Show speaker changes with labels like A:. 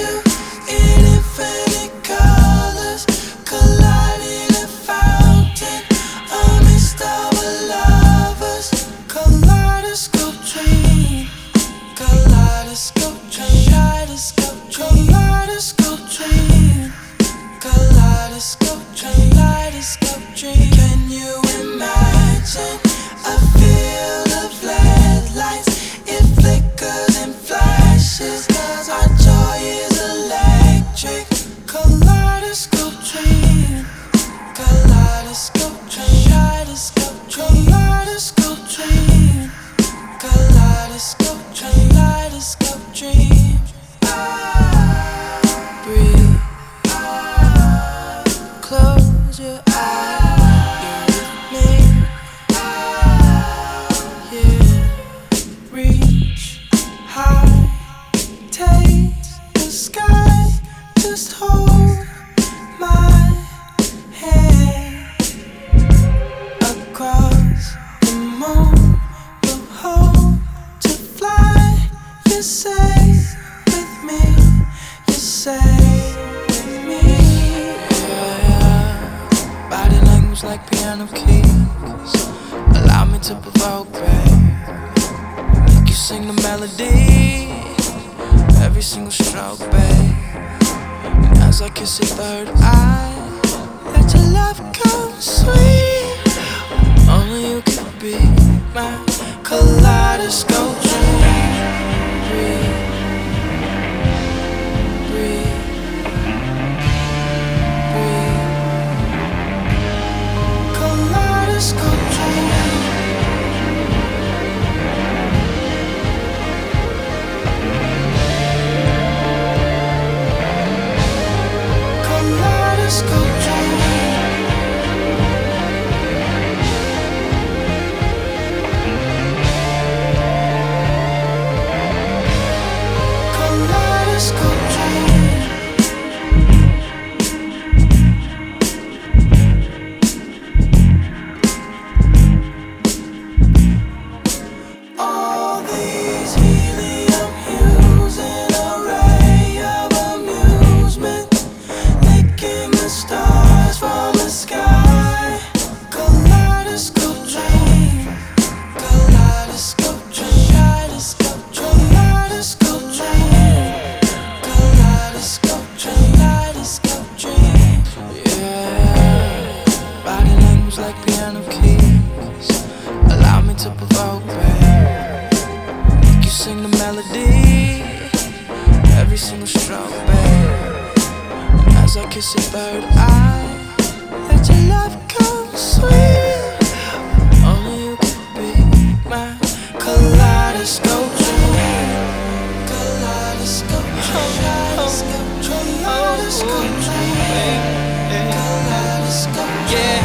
A: you in infinite colors, colliding a fountain, a mist of lovers. Kaleidoscope dream, kaleidoscope dream, kaleidoscope dream, kaleidoscope dream, kaleidoscope dream, kaleidoscope dream. Can you imagine a field of LED lights? It flickers and flashes, 'cause our joy is electric. Kaleidoscope dream, kaleidoscope dream, kaleidoscope dream, kaleidoscope dream, kaleidoscope dream, kaleidoscope dream. Breathe, close your eyes, you're with me. Yeah, reach high, taste the sky, just hold my hand. Across the moon, we'll hope to fly. You say with me, you say with me. Yeah, body language like piano keys. Allow me to provoke, babe. Make you sing the melody, every single stroke, babe. And as I kiss your third eye, let your love come sweet. Only you can be my kaleidoscope dream. Breathe, breathe, breathe. Kaleidoscope dream, kaleidoscope dream, kaleidoscope dream. All these helium hues, an array of amusement, licking the stars from the sky. Kaleidoscope dream, kaleidoscope dream, kaleidoscope dream, kaleidoscope dream, kaleidoscope dream, kaleidoscope dream. Yeah, body language like piano keys. Allow me to provoke, babe. Make you sing the melody, every single stroke, babe. And as I kiss your third eye, let your love come sweet. Only you can be my kaleidoscope dream, kaleidoscope dream, kaleidoscope dream, kaleidoscope dream, kaleidoscope dream.